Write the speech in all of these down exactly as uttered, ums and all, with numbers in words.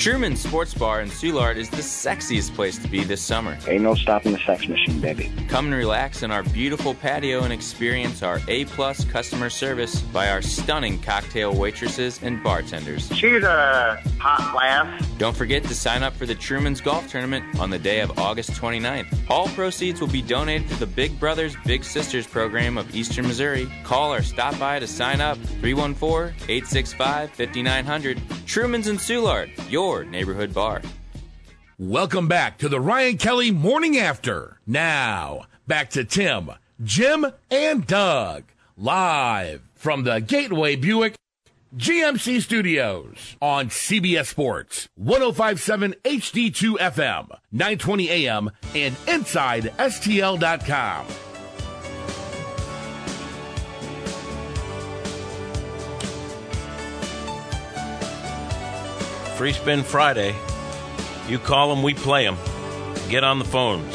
Truman Sports Bar in Soulard is the sexiest place to be this summer. Ain't no stopping the sex machine, baby. Come and relax in our beautiful patio and experience our A-plus customer service by our stunning cocktail waitresses and bartenders. She's a hot lass. Don't forget to sign up for the Truman's Golf Tournament on the day of August twenty-ninth. All proceeds will be donated to the Big Brothers Big Sisters program of Eastern Missouri. Call or stop by to sign up. three one four, eight six five, five nine zero zero. Truman's in Soulard, your neighborhood bar. Welcome back to the Ryan Kelly Morning After. Now, back to Tim, Jim, and Doug, live from the Gateway Buick G M C Studios on C B S Sports, one oh five point seven H D two F M, nine twenty A M, and inside S T L dot com. Free Spin Friday. You call them, we play them. Get on the phones.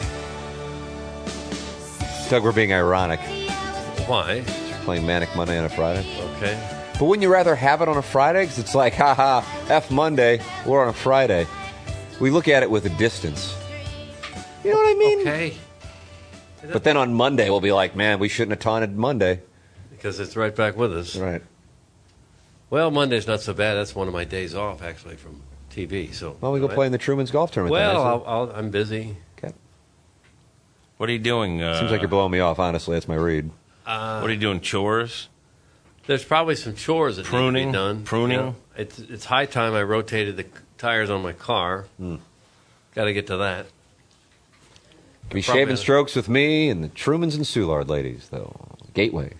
Doug, we're being ironic. Why? Playing Manic Monday on a Friday. Okay. But wouldn't you rather have it on a Friday? Because it's like, haha, F Monday, we're on a Friday. We look at it with a distance. You know what I mean? Okay. But then on Monday, we'll be like, man, we shouldn't have taunted Monday. Because it's right back with us. Right. Well, Monday's not so bad. That's one of my days off, actually, from T V. So. Well, we go right? play in the Truman's Golf Tournament. Well, then, I'll, I'll, I'm busy. Okay. What are you doing? Uh, Seems like you're blowing me off, honestly. That's my read. Uh, what are you doing, chores? There's probably some chores that pruning, need to be done. Pruning? You know, it's, it's high time I rotated the tires on my car. Mm. Got to get to that. Can be shaving strokes with me and the Trumans and Soulard ladies, though. Gateway.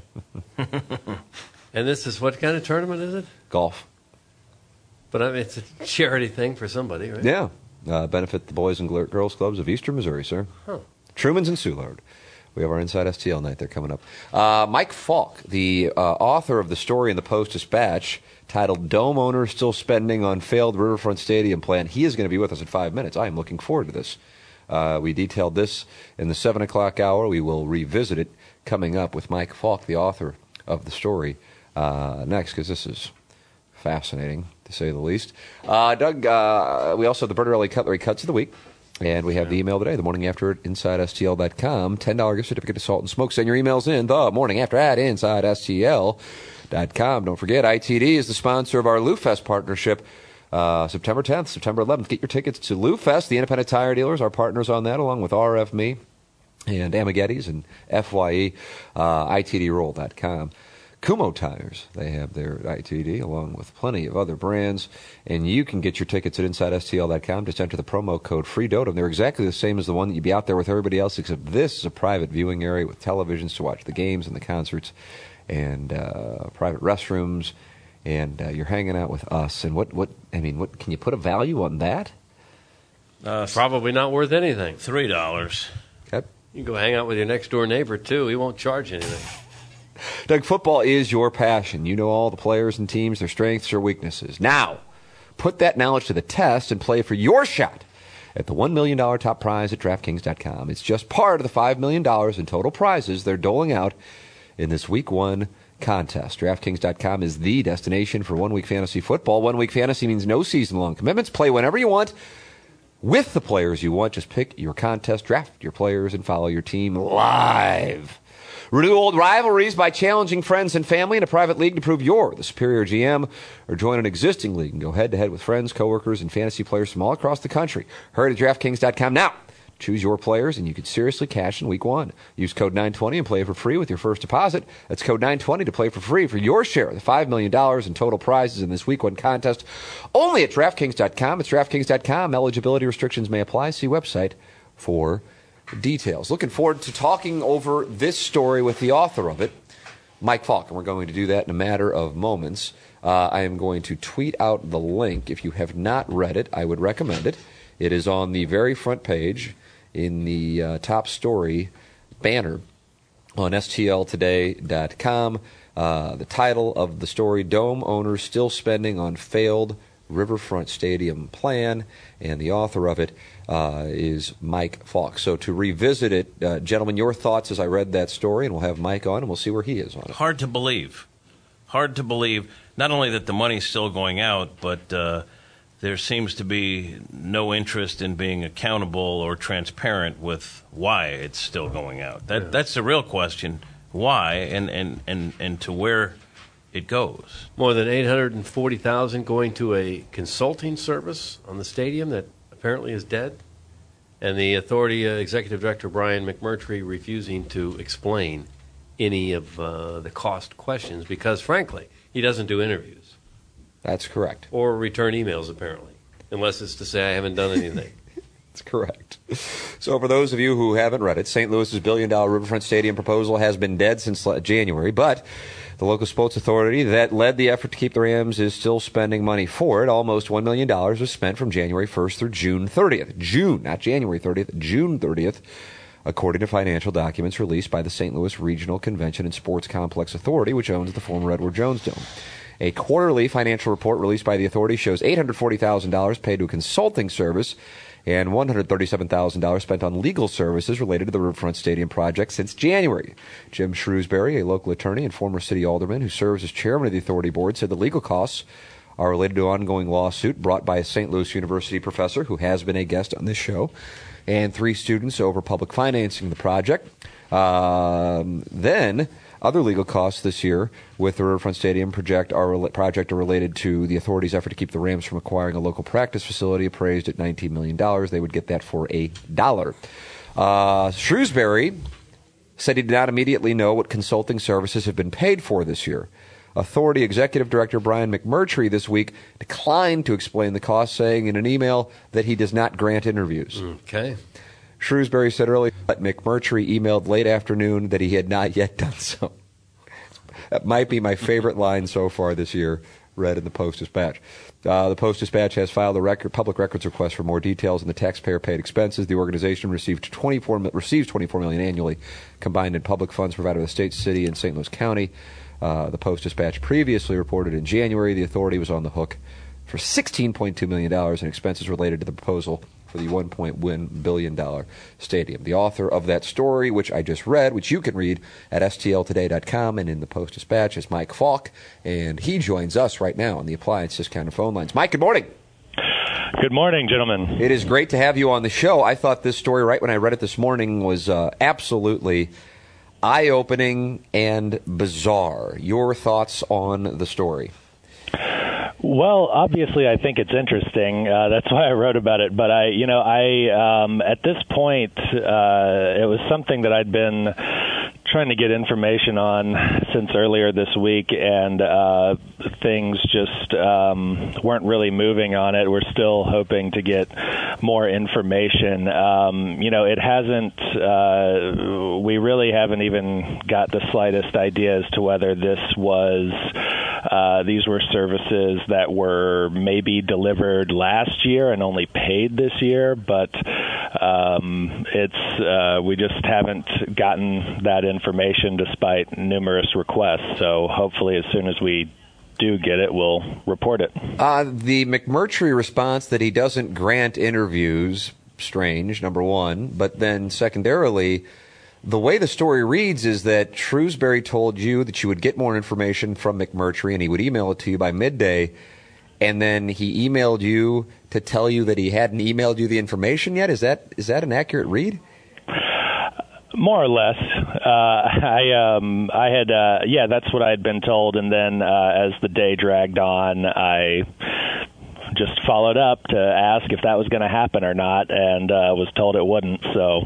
And this is what kind of tournament is it? Golf. But I mean, it's a charity thing for somebody, right? Yeah. Uh, benefit the Boys and Girls Clubs of Eastern Missouri, sir. Huh. Trumans and Soulard. We have our Inside S T L night there coming up. Uh, Mike Falk, the uh, author of the story in the Post-Dispatch titled Dome Owners Still Spending on Failed Riverfront Stadium Plan, he is going to be with us in five minutes. I am looking forward to this. Uh, we detailed this in the seven o'clock hour. We will revisit it coming up with Mike Falk, the author of the story, uh, next, because this is fascinating, to say the least. Uh, Doug, uh, we also have the Bertarelli Cutlery Cuts of the Week. And we have the email today, the morning after at inside S T L dot com. ten dollars gift certificate to Salt and Smoke. Send your emails in the morning after at inside S T L dot com. Don't forget, I T D is the sponsor of our Lou Fest partnership. Uh, September tenth, September eleventh. Get your tickets to Lou Fest. The independent tire dealers are partners on that, along with R F M E and Amaghetti's and F Y E. Uh, I T D roll dot com. Kumho Tires, they have their I T D along with plenty of other brands, and you can get your tickets at inside S T L dot com. Just enter the promo code FREEDOTUM. They're exactly the same as the one that you'd be out there with everybody else, except this is a private viewing area with televisions to watch the games and the concerts, and uh, private restrooms, and uh, you're hanging out with us. And what, what I mean, what can you put a value on that? Uh, Probably not worth anything. Three dollars. Okay. You can go hang out with your next door neighbor too. He won't charge anything. Doug, football is your passion. You know all the players and teams, their strengths or weaknesses. Now, put that knowledge to the test and play for your shot at the one million dollars top prize at DraftKings dot com. It's just part of the five million dollars in total prizes they're doling out in this week one contest. DraftKings dot com is the destination for one-week fantasy football. One-week fantasy means no season-long commitments. Play whenever you want with the players you want. Just pick your contest, draft your players, and follow your team live. Renew old rivalries by challenging friends and family in a private league to prove you're the superior G M, or join an existing league and go head-to-head with friends, coworkers, and fantasy players from all across the country. Hurry to DraftKings dot com now. Choose your players, and you could seriously cash in week one. Use code nine twenty and play for free with your first deposit. That's code nine twenty to play for free for your share of the five million dollars in total prizes in this week one contest. Only at DraftKings dot com. It's DraftKings dot com. Eligibility restrictions may apply. See website for details. Looking forward to talking over this story with the author of it, Mike Falk, and we're going to do that in a matter of moments. Uh, I am going to tweet out the link. If you have not read it, I would recommend it. It is on the very front page in the uh, top story banner on S T L today dot com. Uh, the title of the story, Dome Owners Still Spending on Failed Riverfront Stadium Plan, and the author of it uh, is Mike Falk. So to revisit it, uh, gentlemen, your thoughts as I read that story, and we'll have Mike on, and we'll see where he is on it. Hard to believe. Hard to believe, not only that the money's still going out, but uh, there seems to be no interest in being accountable or transparent with why it's still going out. That yeah. That's the real question, why, and, and, and, and to where it goes. More than eight hundred forty thousand dollars going to a consulting service on the stadium that apparently is dead, and the authority uh, executive director Brian McMurtry refusing to explain any of uh, the cost questions because, frankly, he doesn't do interviews. That's correct. Or return emails, apparently, unless it's to say I haven't done anything. That's correct. So for those of you who haven't read it, Saint Louis's billion-dollar Riverfront Stadium proposal has been dead since January, but the local sports authority that led the effort to keep the Rams is still spending money for it. Almost one million dollars was spent from January first through June thirtieth. June, not January thirtieth, June thirtieth, according to financial documents released by the Saint Louis Regional Convention and Sports Complex Authority, which owns the former Edward Jones Dome. A quarterly financial report released by the authority shows eight hundred forty thousand dollars paid to a consulting service and one hundred thirty-seven thousand dollars spent on legal services related to the Riverfront Stadium project since January. Jim Shrewsbury, a local attorney and former city alderman who serves as chairman of the authority board, said the legal costs are related to an ongoing lawsuit brought by a Saint Louis University professor who has been a guest on this show and three students over public financing of the project. Um, then... Other legal costs this year with the Riverfront Stadium project are, project are related to the authority's effort to keep the Rams from acquiring a local practice facility appraised at nineteen million dollars. They would get that for a dollar. Uh, Shrewsbury said he did not immediately know what consulting services have been paid for this year. Authority Executive Director Brian McMurtry this week declined to explain the cost, saying in an email that he does not grant interviews. Okay. Shrewsbury said earlier that McMurtry emailed late afternoon that he had not yet done so. That might be my favorite line so far this year, read in the Post-Dispatch. Uh, the Post-Dispatch has filed a record, public records request for more details on the taxpayer-paid expenses. The organization received twenty-four, receives twenty-four million dollars annually, combined in public funds provided by the state, city, and Saint Louis County. Uh, the Post-Dispatch previously reported in January the authority was on the hook for sixteen point two million dollars in expenses related to the proposal for the one point one billion dollars stadium. The author of that story, which I just read, which you can read at S T L today dot com and in the Post-Dispatch, is Mike Falk, and he joins us right now on the Appliance Discounter phone lines. Mike, good morning. Good morning, gentlemen. It is great to have you on the show. I thought this story, right when I read it this morning, was uh, absolutely eye-opening and bizarre. Your thoughts on the story? Well, obviously, I think it's interesting. Uh, that's why I wrote about it. But I, you know, I um, at this point, uh, it was something that I'd been trying to get information on since earlier this week, and uh, things just um, weren't really moving on it. We're still hoping to get more information. Um, you know, it hasn't. Uh, we really haven't even got the slightest idea as to whether this was. Uh, these were services that were maybe delivered last year and only paid this year, but um, it's uh, we just haven't gotten that information despite numerous requests. So hopefully as soon as we do get it, we'll report it. Uh, the McMurtry response that he doesn't grant interviews, strange, number one, but then secondarily, the way the story reads is that Shrewsbury told you that you would get more information from McMurtry and he would email it to you by midday, and then he emailed you to tell you that he hadn't emailed you the information yet. Is that is that an accurate read? More or less. Uh, I um, I had uh, yeah, that's what I had been told, and then uh, as the day dragged on, I just followed up to ask if that was going to happen or not, and uh, was told it wouldn't. So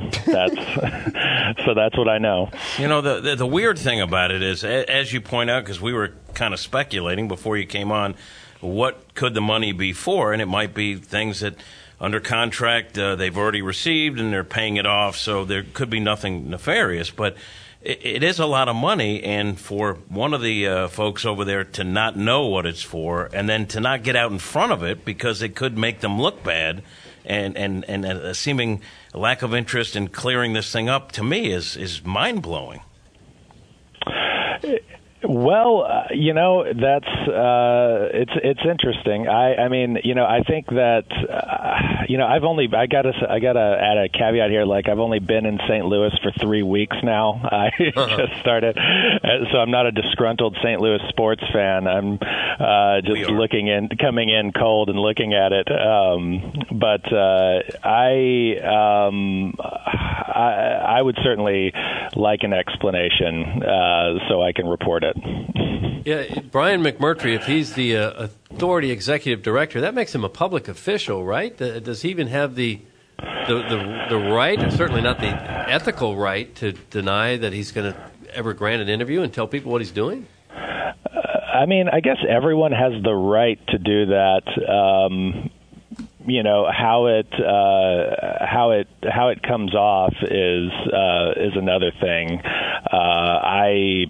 that's so that's what I know. You know, the, the the weird thing about it is, as you point out, because we were kind of speculating before you came on, what could the money be for? And it might be things that under contract uh, they've already received and they're paying it off, so there could be nothing nefarious. But it is a lot of money, and for one of the uh, folks over there to not know what it's for and then to not get out in front of it because it could make them look bad, and, and, and a seeming lack of interest in clearing this thing up, to me, is, is mind-blowing. Well, uh, you know, that's uh, it's it's interesting. I, I mean, you know, I think that uh, you know, I've only I got to I got to add a caveat here. Like, I've only been in Saint Louis for three weeks now. I uh-huh. just started, so I'm not a disgruntled Saint Louis sports fan. I'm uh, just looking in, coming in cold and looking at it. Um, but uh, I, um, I I would certainly like an explanation uh, so I can report it. Yeah, Brian McMurtry, if he's the uh, authority executive director, that makes him a public official, right? Uh, does he even have the, the the the right, or certainly not the ethical right, to deny that he's going to ever grant an interview and tell people what he's doing? Uh, I mean, I guess everyone has the right to do that. Um, you know, how it uh, how it how it comes off is uh, is another thing. Uh, I.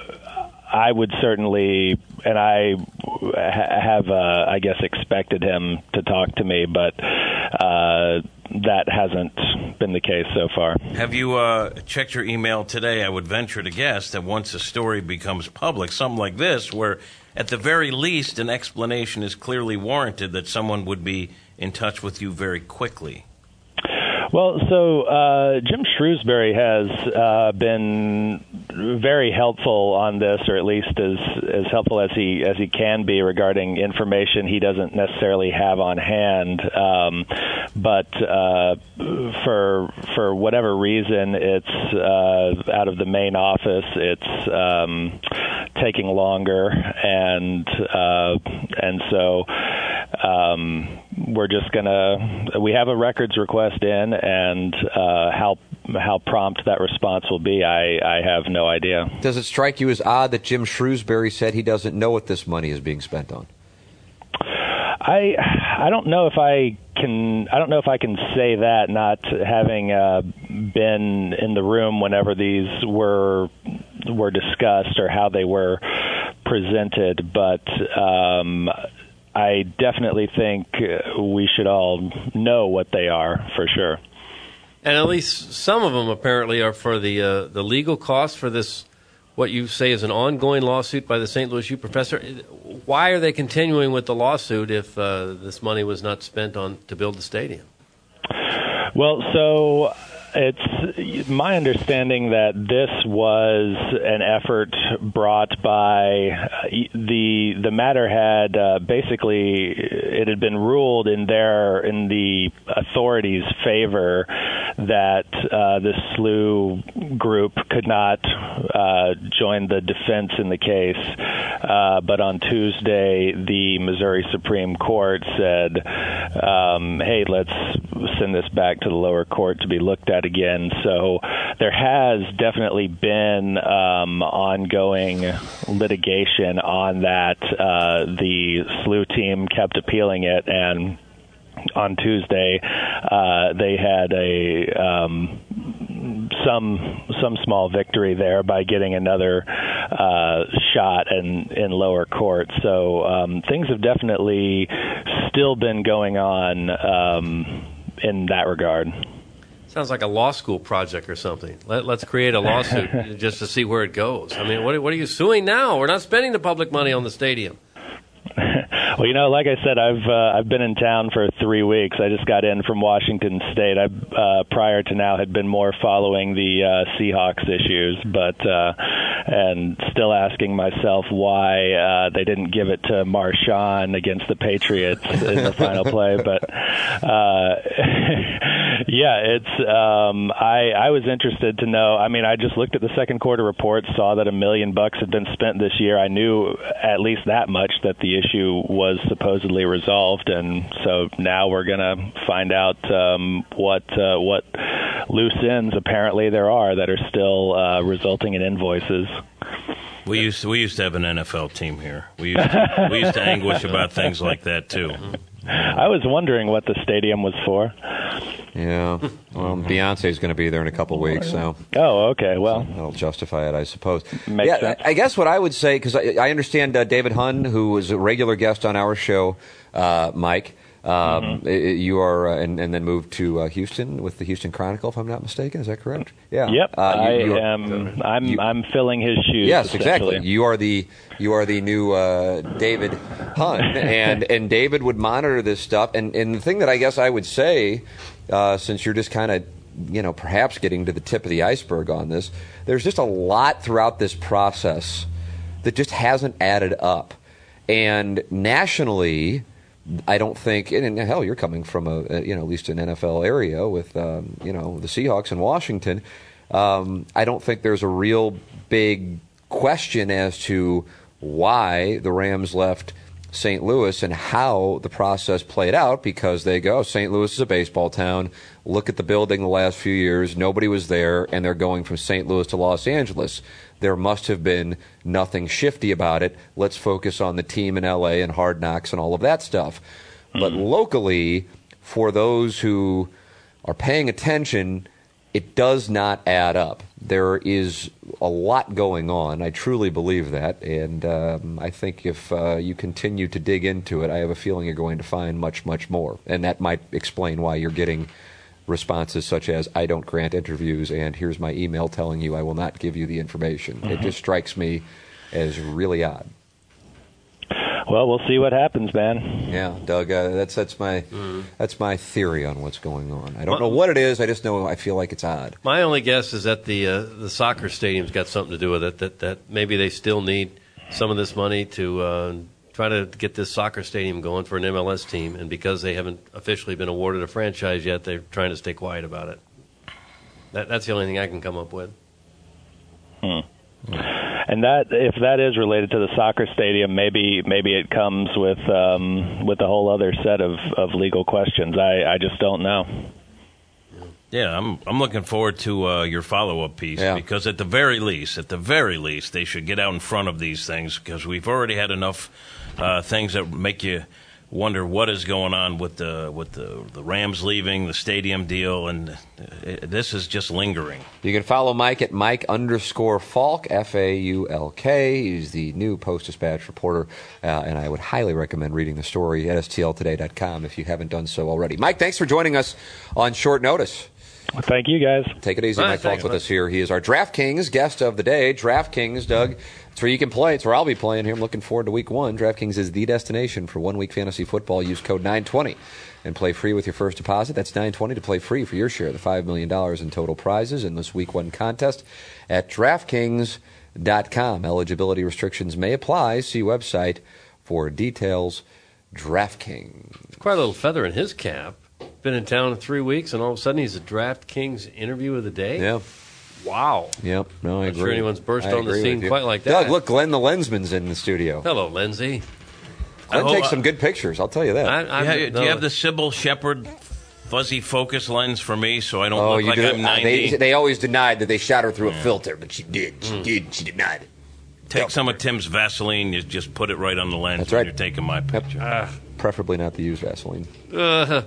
I would certainly, and I ha- have, uh, I guess, expected him to talk to me, but uh, that hasn't been the case so far. Have you uh, checked your email today? I would venture to guess that once a story becomes public, something like this, where at the very least an explanation is clearly warranted, that someone would be in touch with you very quickly. Well, so uh, Jim Shrewsbury has uh, been very helpful on this, or at least as as helpful as he as he can be regarding information he doesn't necessarily have on hand. Um, but uh, for for whatever reason, it's uh, out of the main office. It's um, taking longer, and uh, and so. Um, we're just gonna. We have a records request in, and uh, how how prompt that response will be, I, I have no idea. Does it strike you as odd that Jim Shrewsbury said he doesn't know what this money is being spent on? I I don't know if I can. I don't know if I can say that, not having uh, been in the room whenever these were were discussed or how they were presented, but. Um, I definitely think we should all know what they are, for sure. And at least some of them apparently are for the uh, the legal costs for this, what you say is an ongoing lawsuit by the Saint Louis U professor. Why are they continuing with the lawsuit if uh, this money was not spent on to build the stadium? Well, so it's my understanding that this was an effort brought by the the matter had uh, basically it had been ruled in their in the authorities' favor that uh, the S L U group could not uh, join the defense in the case, uh, but on Tuesday the Missouri Supreme Court said, um, "Hey, let's send this back to the lower court to be looked at again." So there has definitely been um, ongoing litigation on that. Uh, the S L U team kept appealing it, and on Tuesday uh, they had a um, some some small victory there by getting another uh, shot in, in lower court. So um, things have definitely still been going on um, in that regard. Sounds like a law school project or something. Let, let's create a lawsuit just to see where it goes. I mean, what, what are you suing now? We're not spending the public money on the stadium. Well, you know, like I said, I've uh, I've been in town for three weeks. I just got in from Washington State. I uh, prior to now had been more following the uh, Seahawks issues, but uh, and still asking myself why uh, they didn't give it to Marshawn against the Patriots in the final play. But uh, yeah, it's um, I I was interested to know. I mean, I just looked at the second quarter report, saw that a million bucks had been spent this year. I knew at least that much, that the issue was supposedly resolved, and so now we're going to find out um, what uh, what loose ends apparently there are that are still uh, resulting in invoices. We used to, we used to have an N F L team here. We used to, we used to anguish about things like that too. I was wondering what the stadium was for. Yeah, well, Beyonce is going to be there in a couple of weeks, so. Oh, okay. Well, so that'll justify it, I suppose. Makes yeah, sense. I guess what I would say, because I, I understand uh, David Hunn, who was a regular guest on our show, uh, Mike, Um, mm-hmm. You are, uh, and, and then moved to uh, Houston with the Houston Chronicle, if I'm not mistaken. Is that correct? Yeah. Yep. Uh, you, I am. I'm. you, I'm filling his shoes. Yes, exactly. You are the you are the new uh, David Hunt, and and David would monitor this stuff. And and the thing that I guess I would say, uh, since you're just kind of, you know, perhaps getting to the tip of the iceberg on this, there's just a lot throughout this process that just hasn't added up, and nationally, I don't think, and hell, you're coming from a, a you know, at least an N F L area with um, you know, the Seahawks in Washington. Um, I don't think there's a real big question as to why the Rams left Saint Louis and how the process played out, because they go, Saint Louis is a baseball town. Look at the building the last few years. Nobody was there, and they're going from Saint Louis to Los Angeles. There must have been nothing shifty about it. Let's focus on the team in L A and Hard Knocks and all of that stuff. Mm-hmm. But locally, for those who are paying attention, it does not add up. There is a lot going on. I truly believe that. And um, I think if uh, you continue to dig into it, I have a feeling you're going to find much, much more. And that might explain why you're getting responses such as, I don't grant interviews, and here's my email telling you I will not give you the information. Mm-hmm. It just strikes me as really odd. Well, we'll see what happens, man. Yeah, Doug, uh, that's that's my mm. that's my theory on what's going on. I don't know what it is. I just know I feel like it's odd. My only guess is that the uh, the soccer stadium's got something to do with it. That that maybe they still need some of this money to uh, try to get this soccer stadium going for an M L S team, and because they haven't officially been awarded a franchise yet, they're trying to stay quiet about it. That, that's the only thing I can come up with. Hmm. And that, if that is related to the soccer stadium, maybe maybe it comes with um, with a whole other set of, of legal questions. I, I just don't know. Yeah, I'm I'm looking forward to uh, your follow up piece yeah. because at the very least, at the very least, they should get out in front of these things, because we've already had enough uh, things that make you wonder what is going on with the with the, the Rams leaving, the stadium deal, and it, this is just lingering. You can follow Mike at Mike underscore Falk, F A U L K. He's the new Post-Dispatch reporter, uh, and I would highly recommend reading the story at S T L today dot com if you haven't done so already. Mike, thanks for joining us on short notice. Well, thank you, guys. Take it easy. Right, Mike Falk with us here. He is our DraftKings guest of the day. DraftKings, Doug, it's where you can play. It's where I'll be playing here. I'm looking forward to week one. DraftKings is the destination for one-week fantasy football. Use code nine twenty and play free with your first deposit. That's nine twenty to play free for your share of the five million dollars in total prizes in this week one contest at DraftKings dot com. Eligibility restrictions may apply. See website for details. DraftKings. Quite a little feather in his cap. Been in town in three weeks, and all of a sudden he's a DraftKings interview of the day? Yeah. Wow. Yep. No, I I'm agree. sure anyone's burst I on the scene quite like that. Doug, look, Glenn the Lensman's in the studio. Hello, Lindsay. Glenn oh, takes uh, some good pictures, I'll tell you that. I, I, yeah, no. Do you have the Sybil Shepherd fuzzy focus lens for me so I don't oh, look you like do, I'm ninety? They, they always denied that they shot her through yeah. a filter, but she did. She mm. did. She denied it. Take some of Tim's Vaseline, you just put it right on the lens That's when right. you're taking my picture. Yep. Uh, Preferably not the used Vaseline. Uh,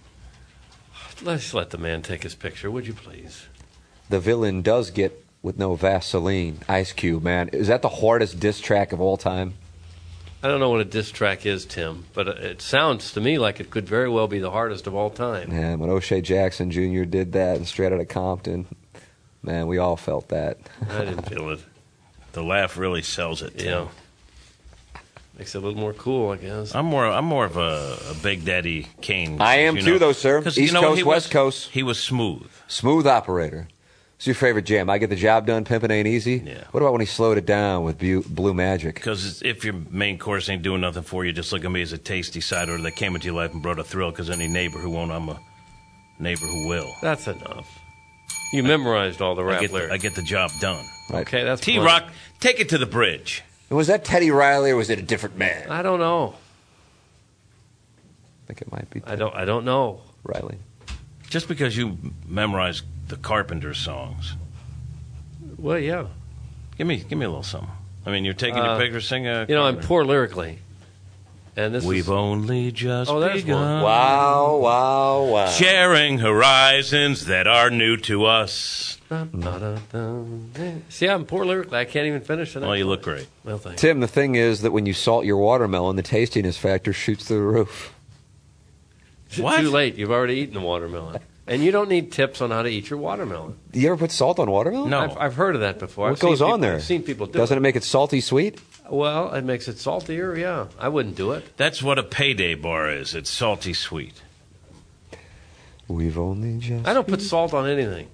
let's let the man take his picture, would you please? The villain does get with no Vaseline. Ice Cube, man. Is that the hardest diss track of all time? I don't know what a diss track is, Tim, but it sounds to me like it could very well be the hardest of all time. Man, when O'Shea Jackson Junior did that and straight out of Compton, man, we all felt that. I didn't feel it. The laugh really sells it, Tim. Yeah. Makes it a little more cool, I guess. I'm more I'm more of a, a Big Daddy Kane. I am too, know. though, sir. East you know, Coast, was, West Coast. He was smooth. Smooth operator. What's your favorite jam? I Get the Job Done, Pimpin' Ain't Easy? Yeah. What about when he slowed it down with Bu- Blue Magic? Because if your main course ain't doing nothing for you, just look at me as a tasty side order that came into your life and brought a thrill, because any neighbor who won't, I'm a neighbor who will. That's enough. You memorized all the rap I get lyrics. The, I get the job done. Right. Okay, that's T-Rock, take it to the bridge. And was that Teddy Riley or was it a different man? I don't know. I think it might be Teddy I don't I don't know. Riley. Just because you memorized the Carpenter songs. Well, yeah. Give me give me a little something. I mean, you're taking Uh, your picture, sing a You know, I'm Carpenter. poor lyrically. And this We've is, only just Oh, there's begun. one. Wow, wow, wow. Sharing horizons that are new to us. See, I'm poor lyrically. I can't even finish it. Oh, you look great. Well, thanks. Tim, the thing is that when you salt your watermelon, the tastiness factor shoots through the roof. What? Too late. You've already eaten the watermelon. And you don't need tips on how to eat your watermelon. Do you ever put salt on watermelon? No. I've, I've heard of that before. What I've goes seen on people, there? I've seen people do Doesn't it. it make it salty sweet? Well, it makes it saltier, yeah. I wouldn't do it. That's what a payday bar is. It's salty sweet. We've only just. I don't put salt on anything.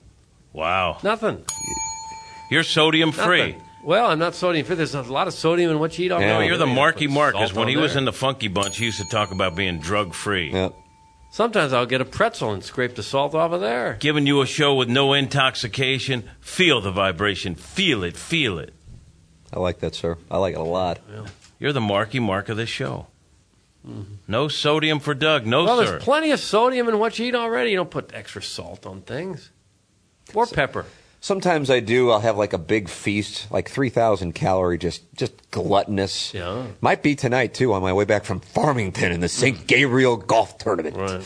Wow. Nothing. You're sodium free. Nothing. Well, I'm not sodium free. There's a lot of sodium in what you eat already. Yeah. No, you're the Put Marky Mark, salt because when on he was there. in the Funky Bunch, he used to talk about being drug free. Yeah. Sometimes I'll get a pretzel and scrape the salt off of there. Giving you a show with no intoxication. Feel the vibration. Feel it. Feel it. I like that, sir. I like it a lot. You're the Marky Mark of this show. Mm-hmm. No sodium for Doug. No, Well, sir. there's plenty of sodium in what you eat already. You don't put extra salt on things. Or pepper. Sometimes I do. I'll have like a big feast, like three thousand calorie, just just gluttonous. Yeah. Might be tonight, too, on my way back from Farmington in the Saint Gabriel Golf Tournament. Right.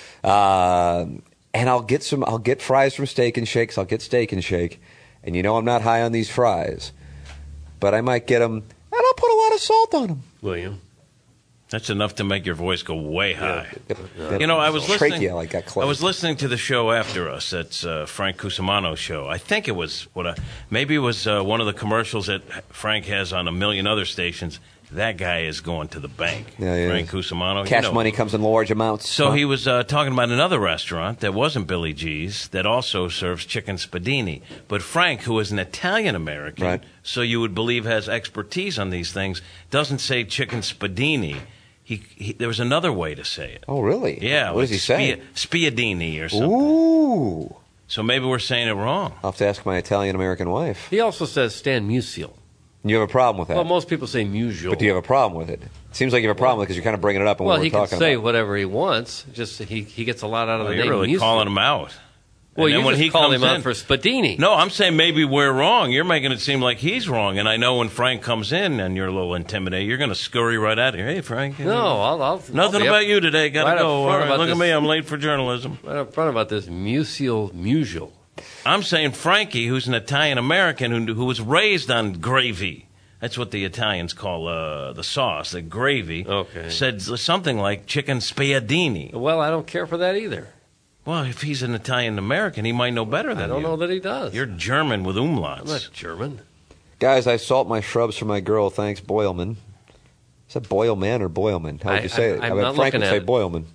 Uh, and I'll get some. I'll get fries from Steak and Shakes. I'll get Steak and Shake. And you know I'm not high on these fries. But I might get them, and I'll put a lot of salt on them. William. That's enough to make your voice go way high. Yeah. You know, I was listening. Trachea, like, got close. I was listening to the show after us. That's uh, Frank Cusimano's show. I think it was what a, maybe it was uh, one of the commercials that Frank has on a million other stations. That guy is going to the bank. Yeah, he Frank is. Cusimano. Cash you know. money comes in large amounts. So Huh? he was uh, talking about another restaurant that wasn't Billy G's that also serves chicken spadini. But Frank, who is an Italian American, Right. so you would believe has expertise on these things, doesn't say chicken spadini. He, he there was another way to say it. Oh, really? Yeah. What does he say? Spia, spiadini or something. Ooh. So maybe we're saying it wrong. I'll have to ask my Italian-American wife. He also says Stan Musial. You have a problem with that? Well, most people say Musial. But do you have a problem with it? It seems like you have a problem with it because you're kind of bringing it up in Well, what we're he can talking say about. whatever he wants. Just he he gets a lot out of Well, the you're name really Musial. calling him out. Well, And then you when just he called comes him out in- for Spadini. No, I'm saying maybe we're wrong. You're making it seem like he's wrong. And I know when Frank comes in and you're a little intimidated, you're going to scurry right at him. Hey, Frank. No, I'll, I'll Nothing I'll be about up, you today. Got to right up go. front All right, about look at this. me. I'm late for journalism. right up front about this Musial Musial. I'm saying Frankie, who's an Italian American who, who was raised on gravy. That's what the Italians call uh, the sauce, the gravy. Okay. Said something like chicken spiadini. Well, I don't care for that either. Well, if he's an Italian American, he might know better than I don't you. know that he does. You're German with umlauts. I'm not German. Guys, I salt my shrubs for my girl. Thanks, Boyleman. Is that Boyleman or Boyleman? How would I- you say I'm- it? I'm I mean, not Frank looking would at say it. Boyleman.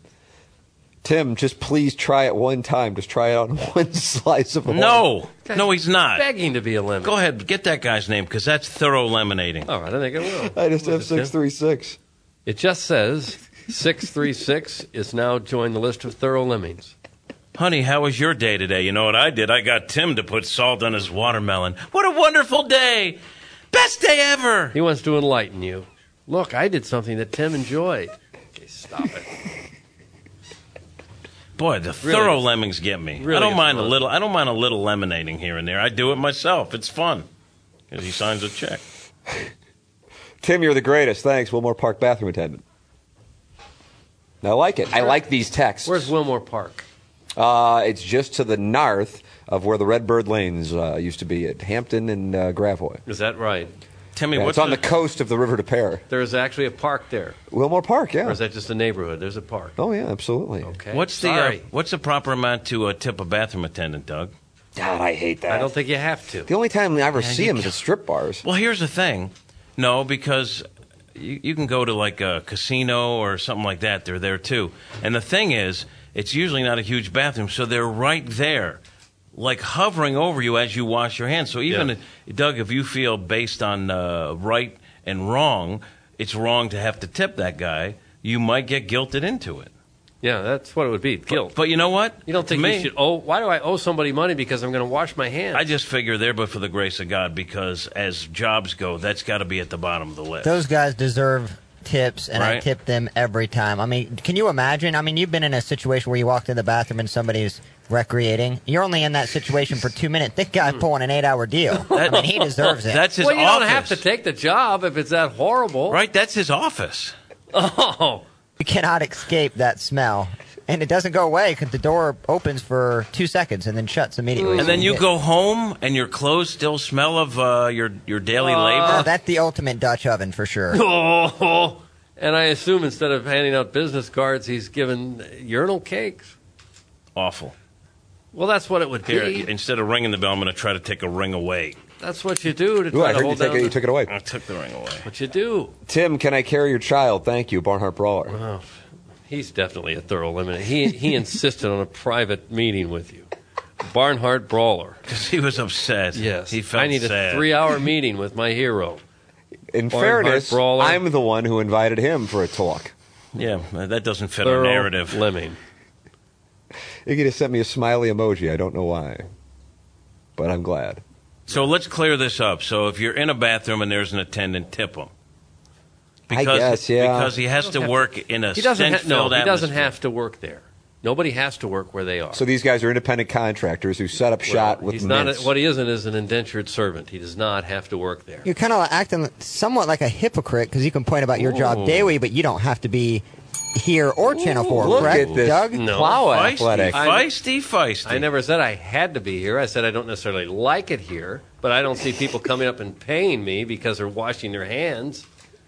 Tim, just please try it one time. Just try it on one slice of lemon. No, no, he's not. Begging to be a lemon. Go ahead, get that guy's name because that's thorough lemonading. All right, I think it will. I just have What's it, six Tim? three six. It just says six three six is now joined the list of thorough lemmings. Honey, how was your day today? You know what I did? I got Tim to put salt on his watermelon. What a wonderful day! Best day ever! He wants to enlighten you. Look, I did something that Tim enjoyed. Okay, stop it. Boy, the Really thorough is- lemmings get me. really I don't is mind a fun. little. I don't mind a little lemonading here and there. I do it myself. It's fun because he signs a check. Tim, you're the greatest. Thanks, Wilmore Park bathroom attendant. I like it. I like these texts. Where's Wilmore Park? Uh, it's just to the north of where the Redbird Lanes uh, used to be at Hampton and uh, Gravois. Is that right? Timmy, Yeah, what's it's on the, the coast of the River de Pere. There's actually a park there. Wilmore Park, Or yeah. is that just a neighborhood? There's a park. Oh, yeah, absolutely. Okay. what's the uh, Sorry. what's the proper amount to uh, tip a bathroom attendant, Doug? God, I hate that. I don't think you have to. The only time I ever Yeah, see you them is at strip bars. Well, here's the thing. No, because you, you can go to like a casino or something like that. They're there too. And the thing is, it's usually not a huge bathroom, so they're right there, like hovering over you as you wash your hands. So even, Yeah. Doug, if you feel based on uh, right and wrong, it's wrong to have to tip that guy, you might get guilted into it. Yeah, that's what it would be. Guilt. But, but you know what? you don't To think me, you should owe... Why do I owe somebody money because I'm going to wash my hands? I just figure there, but for the grace of God, because as jobs go, that's got to be at the bottom of the list. Those guys deserve tips, and I Right. tip them every time. I mean, can you imagine? I mean, you've been in a situation where you walked in the bathroom and somebody's recreating. You're only in that situation for two minutes. This guy's pulling an eight-hour deal. I mean, he deserves it. That's his well, you office. don't have to take the job if it's that horrible. Right, that's his office. Oh. You cannot escape that smell. And it doesn't go away because the door opens for two seconds and then shuts immediately. And So then you get- go home and your clothes still smell of uh, your your daily Oh, labor. that's the ultimate Dutch oven for sure. Oh. And I assume instead of handing out business cards, he's given urinal cakes. Awful. Well, that's what it would Here, be. instead of ringing the bell, I'm going to try to take a ring away. That's what you do to Ooh, try I to heard you, hold take down it, you the- took it away. I took the ring away. What you do. Tim, can I carry your child? Thank you, Barnhart Brawler. Well, he's definitely a thorough limit. He he insisted on a private meeting with you. Barnhart Brawler. Because he was upset. Yes. He felt I need sad. a three-hour meeting with my hero. In Barnhart fairness, Brawler. I'm the one who invited him for a talk. Yeah, that doesn't fit our Thorough narrative. Lemming. Iggy just sent me a smiley emoji. I don't know why, but I'm glad. So let's clear this up. So if you're in a bathroom and there's an attendant, tip him. I guess, yeah. Because he has to work in a He doesn't ha- no, stench-filled he doesn't atmosphere. have to work there. Nobody has to work where they are. So these guys are independent contractors who set up shop with He's not a, mints. what he isn't is an indentured servant. He does not have to work there. You're kind of acting somewhat like a hypocrite because you complain about your job Ooh. daily, but you don't have to be here or Channel four, Look correct, at this Doug? No. plow Feisty, athletic. feisty, feisty. I never said I had to be here. I said I don't necessarily like it here, but I don't see people coming up and paying me because they're washing their hands.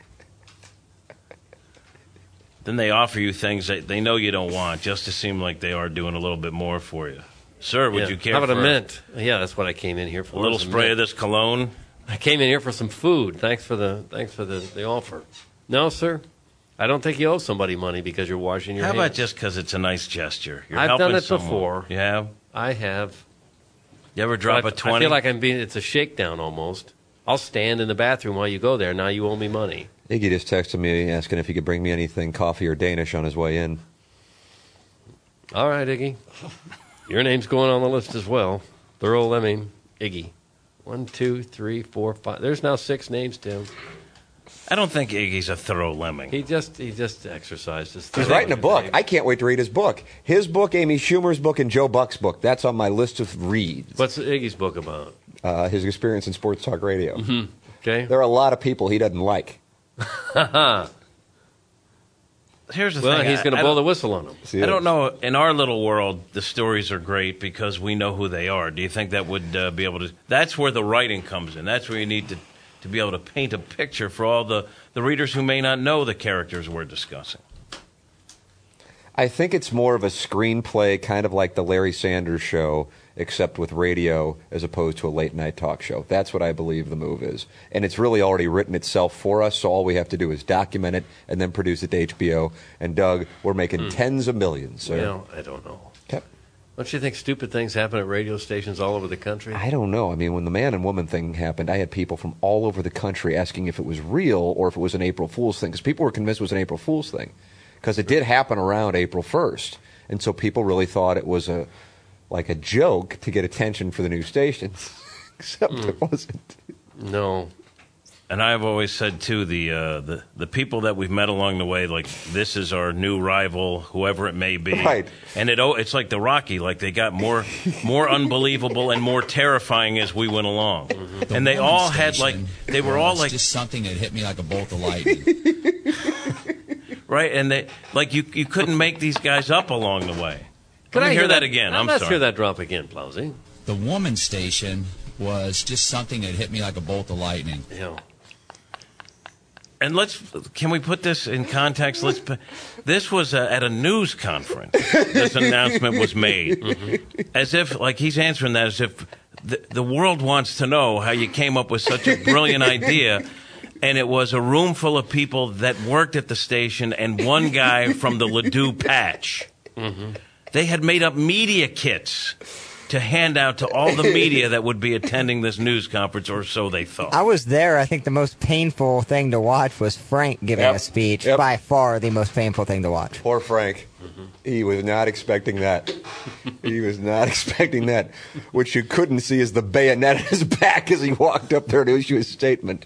Then they offer you things that they know you don't want, just to seem like they are doing a little bit more for you. Sir, would Yeah. you care How about for a mint? Yeah, that's what I came in here for. a little is a spray mint. of this cologne? I came in here for some food. Thanks for the thanks for the, the offer. No, sir. I don't think you owe somebody money because you're washing your How hands. about just because it's a nice gesture? You're I've helping done it someone. before. You have? I have. You ever drop I, a twenty? I feel like I'm being. It's a shakedown almost. I'll stand in the bathroom while you go there. Now you owe me money. Iggy just texted me asking if he could bring me anything coffee or Danish on his way in. All right, Iggy. Your name's going on the list as well. Thorough Lemming, Iggy. One, two, three, four, five. There's now six names, Tim. I don't think Iggy's a thorough lemming. He just he just exercised his. He's writing a book. I can't wait to read his book. His book, Amy Schumer's book, and Joe Buck's book. That's on my list of reads. What's Iggy's book about? Uh, his experience in sports talk radio. Mm-hmm. Okay. There are a lot of people he doesn't like. Here's the Well, thing. he's I- going I to blow don't- the whistle on him. See, I don't know. In our little world, the stories are great because we know who they are. Do you think that would uh, be able to? That's where the writing comes in. That's where you need to to be able to paint a picture for all the, the readers who may not know the characters we're discussing. I think it's more of a screenplay, kind of like the Larry Sanders Show, except with radio as opposed to a late night talk show. That's what I believe the move is. And it's really already written itself for us, so all we have to do is document it and then produce it to H B O. And Doug, we're making tens of millions, sir. Well, I don't know. Okay. Don't you think stupid things happen at radio stations all over the country? I don't know. I mean, when the man and woman thing happened, I had people from all over the country asking if it was real or if it was an April Fool's thing, because people were convinced it was an April Fool's thing, because it did happen around April first. And so people really thought it was a like a joke to get attention for the new stations, except Mm. it wasn't. No. And I've always said too, the uh, the the people that we've met along the way, like this is our new rival, whoever it may be. Right. And it oh, it's like the Rocky, like they got more more unbelievable and more terrifying as we went along. Mm-hmm. And they all had like they were all was like just something that hit me like a bolt of lightning. right, and they like you you couldn't make these guys up along the way. Can Let me I hear that again. Now, I'm let's sorry. hear that drop again, Plowsy. The woman station was just something that hit me like a bolt of lightning. Yeah. And let's can we put this in context? Let's. pu- This was uh at a news conference. This announcement was made, Mm-hmm. as if like he's answering that as if the, the world wants to know how you came up with such a brilliant idea. And it was a room full of people that worked at the station and one guy from the Ladue Patch. Mm-hmm. They had made up media kits to hand out to all the media that would be attending this news conference, or so they thought. I was there. I think the most painful thing to watch was Frank giving Yep. a speech. Yep. By far the most painful thing to watch. Poor Frank. He was not expecting that. He was not expecting that. What you couldn't see is the bayonet in his back as he walked up there to issue his statement.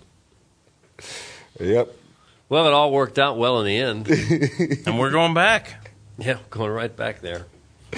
Yep. Well, it all worked out well in the end. And we're going back. Yeah, going right back there.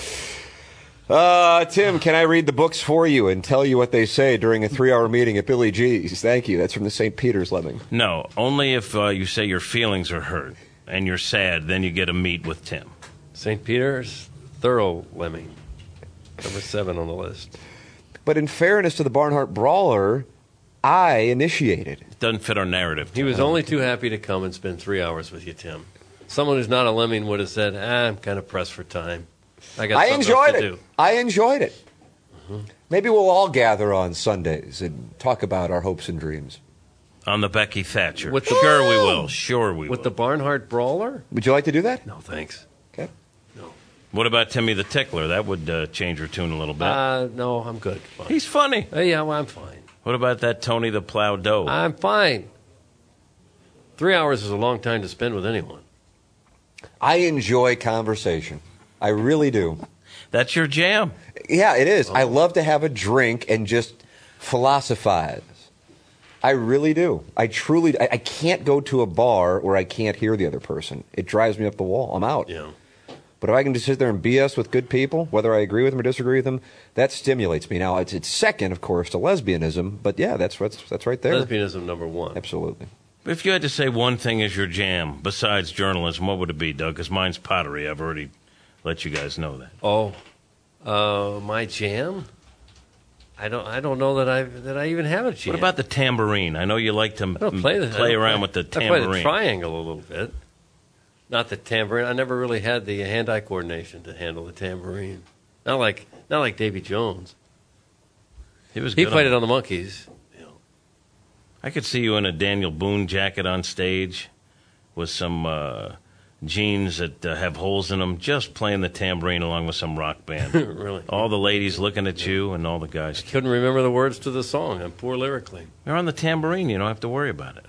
Uh, Tim, can I read the books for you and tell you what they say during a three-hour meeting at Billy G's? Thank you. That's from the Saint Peter's Lemming. No, only if uh, you say your feelings are hurt and you're sad, then you get to meet with Tim. Saint Peter's, Thorough Lemming. Number seven on the list. But in fairness to the Barnhart Brawler, I initiated. It doesn't fit our narrative. He was only too happy to come and spend three hours with you, Tim. Someone who's not a lemming would have said, ah, I'm kind of pressed for time. I got I something enjoyed else it. to do. I enjoyed it. Mm-hmm. Maybe we'll all gather on Sundays and talk about our hopes and dreams. On the Becky Thatcher. With the- sure we will. Sure we With will. the Barnhart Brawler? Would you like to do that? No, thanks. Okay. No. What about Timmy the Tickler? That would uh, change her tune a little bit. Uh, no, I'm good. Fine. He's funny. Uh, yeah, well, I'm fine. What about that Tony the Plow Doe? I'm fine. Three hours is a long time to spend with anyone. I enjoy conversation. I really do. That's your jam. Yeah, it is. Oh. I love to have a drink and just philosophize. I really do. I truly. I, I can't go to a bar where I can't hear the other person. It drives me up the wall. I'm out. Yeah. But if I can just sit there and B S with good people, whether I agree with them or disagree with them, that stimulates me. Now, it's, it's second, of course, to lesbianism. But yeah, that's that's that's right there. Lesbianism number one. Absolutely. If you had to say one thing is your jam besides journalism, what would it be, Doug? Because mine's pottery. I've already let you guys know that. Oh, uh, my jam? I don't. I don't know that I that I even have a jam. What about the tambourine? I know you like to I don't play, the, play don't around play, with the I tambourine. play the triangle a little bit. Not the tambourine. I never really had the hand-eye coordination to handle the tambourine. Not like not like Davy Jones. He was. He good played on it on the Monkees. I could see you in a Daniel Boone jacket on stage with some uh, jeans that uh, have holes in them, just playing the tambourine along with some rock band. Really? All the ladies looking at you and all the guys. I couldn't remember the words to the song. I'm poor lyrically. You're on the tambourine. You don't have to worry about it.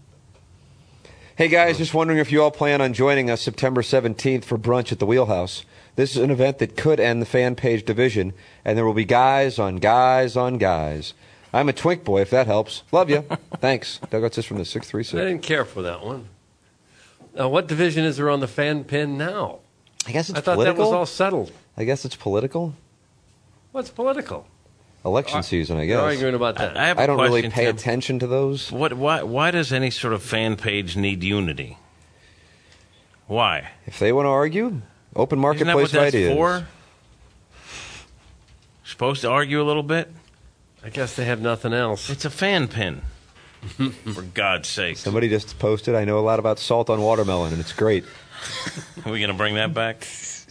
Hey, guys, just wondering if you all plan on joining us September seventeenth for brunch at the Wheelhouse. This is an event that could end the fan page division, and there will be guys on guys on guys. I'm a twink boy, if that helps. Love you. Thanks. Doug, what's this from the six three six? I didn't care for that one. Now, what division is there on the fan pin now? I guess it's I thought political. that was all settled. I guess it's political. What's political? Election Are, season, I You're guess. arguing about that. I, I, have a I don't really question, pay Tim. attention to those. What? Why? Why does any sort of fan page need unity? Why? If they want to argue, open Isn't marketplace that what that's ideas. for? Supposed to argue a little bit? I guess they have nothing else. It's a fan pin. For God's sake. Somebody just posted, I know a lot about salt on watermelon, and it's great. Are we going to bring that back?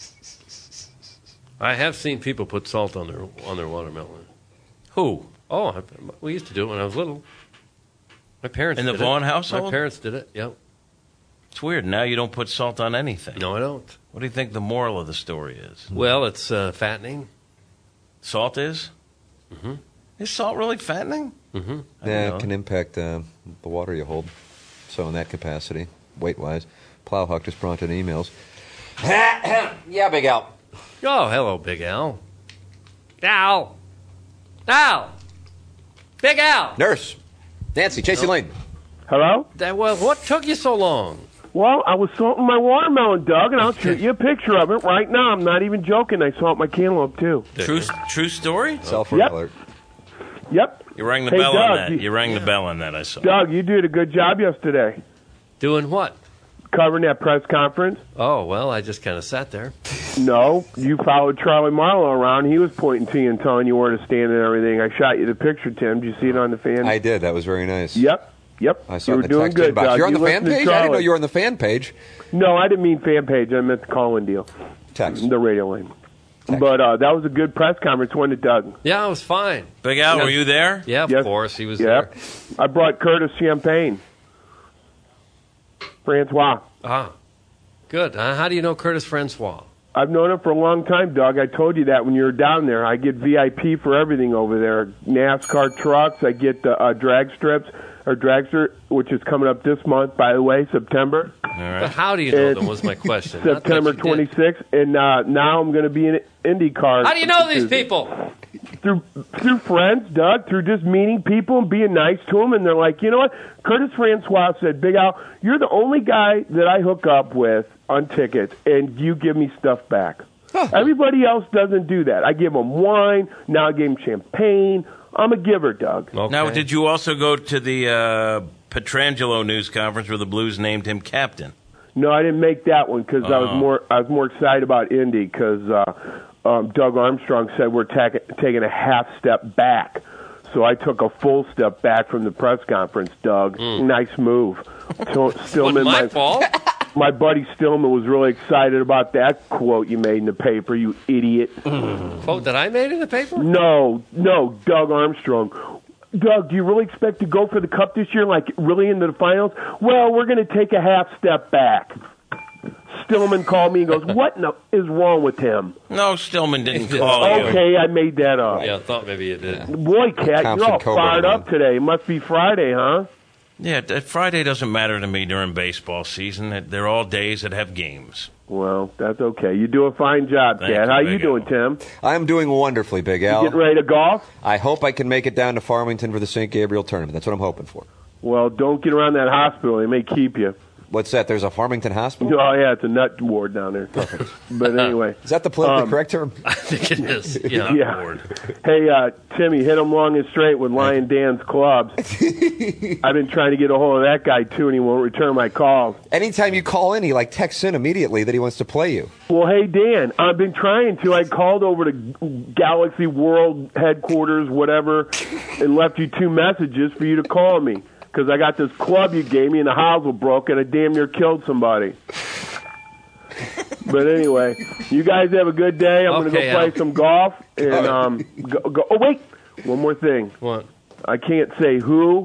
I have seen people put salt on their on their watermelon. Who? Oh, I, we used to do it when I was little. My parents In the did Vaughn it. household? My parents did it, yep. It's weird. Now you don't put salt on anything. No, I don't. What do you think the moral of the story is? Well, it's uh, fattening. Salt is? Mm-hmm. Is salt really fattening? Mm-hmm. Yeah, it can impact uh, the water you hold. So in that capacity, weight-wise, Plowhawk just brought in emails. Yeah, Big Al. Oh, hello, Big Al. Al! Al! Big Al! Nurse. Nancy, Chasey Lane. Hello? That, well, what took you so long? Well, I was salting my watermelon, Doug, and I'll shoot you a picture of it right now. I'm not even joking. I salt my cantaloupe, too. True, true story? Self Yep. alert. Yep. You rang the Hey, bell Doug, on that. you- You rang the bell on that, I saw. Doug, you did a good job yesterday Doing what? covering that press conference. Oh, well, I just kind of sat there. No, you followed Charlie Marlowe around. He was pointing to you and telling you where to stand and everything. I shot you the picture, Tim. Did you see it on the fan? I did. That was very nice. Yep. Yep. I saw you were the doing text good, inbox. Doug. You're on You the fan listened to page? I didn't know Charlie. you were on the fan page. No, I didn't mean fan page. I meant the call-in deal. Text. The radio lane. Text. But uh, that was a good press conference, wasn't it, Doug? Yeah, it was fine. Big Al, Yeah. were you there? Yeah, of Yes. course, he was Yep. there. I brought Curtis champagne. Francois. Ah, good. Uh, how do you know Curtis Francois? I've known him for a long time, Doug. I told you that when you were down there. I get V I P for everything over there. NASCAR trucks. I get the uh, drag strips, or dragster, which is coming up this month, by the way, September. All right. But how do you know It's them was my question. Not that September you did. twenty-sixth, and uh, now I'm going to be in IndyCar. How do you know these people? Through through friends, Doug, through just meeting people and being nice to them, and they're like, you know what? Curtis Francois said, Big Al, you're the only guy that I hook up with on tickets, and you give me stuff back. Everybody else doesn't do that. I give them wine. Now I gave them champagne. I'm a giver, Doug. Okay. Now, did you also go to the uh, Petrangelo news conference where the Blues named him captain? No, I didn't make that one because I was Oh. more I was more excited about Indy because uh, um, Doug Armstrong said we're ta- taking a half step back. So I took a full step back from the press conference, Doug. Mm. Nice move. So, Stillman, my my fault. My buddy Stillman was really excited about that quote you made in the paper, you idiot. Quote that I made in the paper? No, no, Doug Armstrong. Doug, do you really expect to go for the Cup this year, like really into the finals? Well, we're going to take a half step back. Stillman called me and goes, what in the is wrong with him? No, Stillman didn't call you. Okay, I made that up. Yeah, I thought maybe you did. Boy, Cat, Thompson you're all Cobra fired one. up today. It must be Friday, huh? Yeah, th- Friday doesn't matter to me during baseball season. They're all days that have games. Well, that's okay. You do a fine job, Thank Cat. you, How Big you doing, Tim? I'm doing wonderfully, Big You Al. getting ready to golf? I hope I can make it down to Farmington for the Saint Gabriel tournament. That's what I'm hoping for. Well, don't get around that hospital. They may keep you. What's that? There's a Farmington hospital? Oh, yeah, it's a nut ward down there. Perfect. But anyway. Is that the politically Um, correct term? I think it is. Yeah. Yeah. Hey, uh, Timmy, hit him long and straight with Lion Dan's clubs. I've been trying to get a hold of that guy, too, and he won't return my calls. Anytime you call in, he like texts in immediately that he wants to play you. Well, hey, Dan, I've been trying to. I called over to Galaxy World headquarters, whatever, and left you two messages for you to call me. Because I got this club you gave me and the hosel broke and I damn near killed somebody. But anyway, you guys have a good day. I'm going to Okay, go play Al. some golf. And um, go, go. Oh, wait. One more thing. What? I can't say who,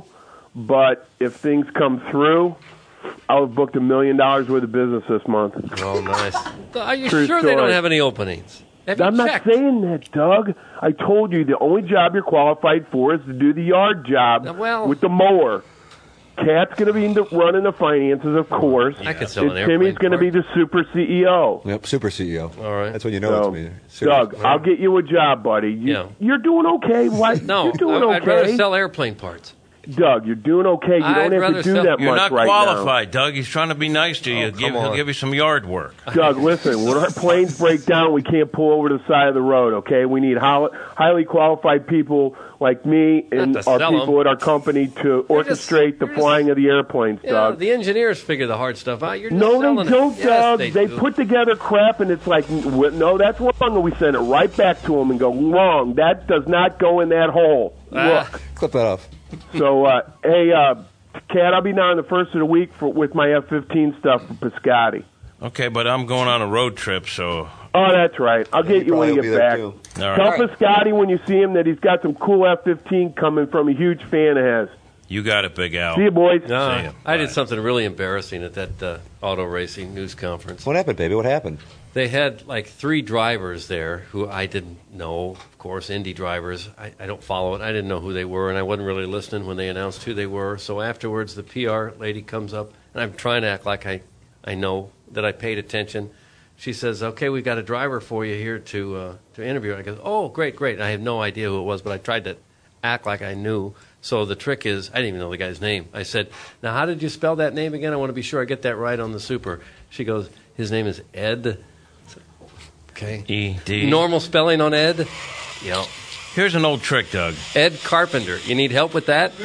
but if things come through, I'll have booked a million dollars worth of business this month. Oh, nice. Are you True sure they don't story. have any openings? Have you I'm not checked? saying that, Doug. I told you the only job you're qualified for is to do the yard job well- with the mower. Cat's going to be the, running the finances, of course. I could sell and an airplane Timmy's going to be the super C E O. Yep, super C E O. All right. That's when you know So, it's me. Super- Doug, I'll get you a job, buddy. You, Yeah. You're doing okay. Why? No, you're doing I- I'd okay. rather sell airplane parts. Doug, you're doing okay. You I'd don't have rather to do sell- that You're much not right qualified, Doug. He's trying to be nice to you. Oh, Give, come he'll on. give you some yard work. now. Doug, listen, when our planes break down, we can't pull over to the side of the road, okay? We need hol- highly qualified people like me and Not to our sell people 'em. at our company to You're just- orchestrate the you're flying of the airplanes, Yeah, Doug. the engineers figure the hard stuff out. You're just No, selling they it. don't, Yes, Doug. they, They do. put together crap, and it's like, w- no, that's wrong, and we send it right back to them and go, wrong. That does not go in that hole. Ah. Look. Clip that off. So, uh, hey, uh, Cat, I'll be down the first of the week for, with my F fifteen stuff for Piscotty. Okay, but I'm going on a road trip, so Oh, that's right. I'll get he you when probably you will get be there, back. too. all Tell right. Piscotty when you see him that he's got some cool F fifteen coming from a huge fan of his. You got it, Big Al. See you, boys. No, See ya. I did Bye. something really embarrassing at that uh, auto racing news conference. What happened, baby? What happened? They had like three drivers there who I didn't know, of course, Indy drivers. I, I don't follow it. I didn't know who they were, and I wasn't really listening when they announced who they were. So afterwards, the P R lady comes up, and I'm trying to act like I, I know that I paid attention. She says, okay, we got a driver for you here to uh, to interview. I go, oh, great, great. And I have no idea who it was, but I tried to act like I knew. So the trick is, I didn't even know the guy's name. I said, now, how did you spell that name again? I want to be sure I get that right on the super. She goes, his name is Ed. Okay. E D. Normal spelling on Ed? Yeah. Here's an old trick, Doug. Ed Carpenter. You need help with that?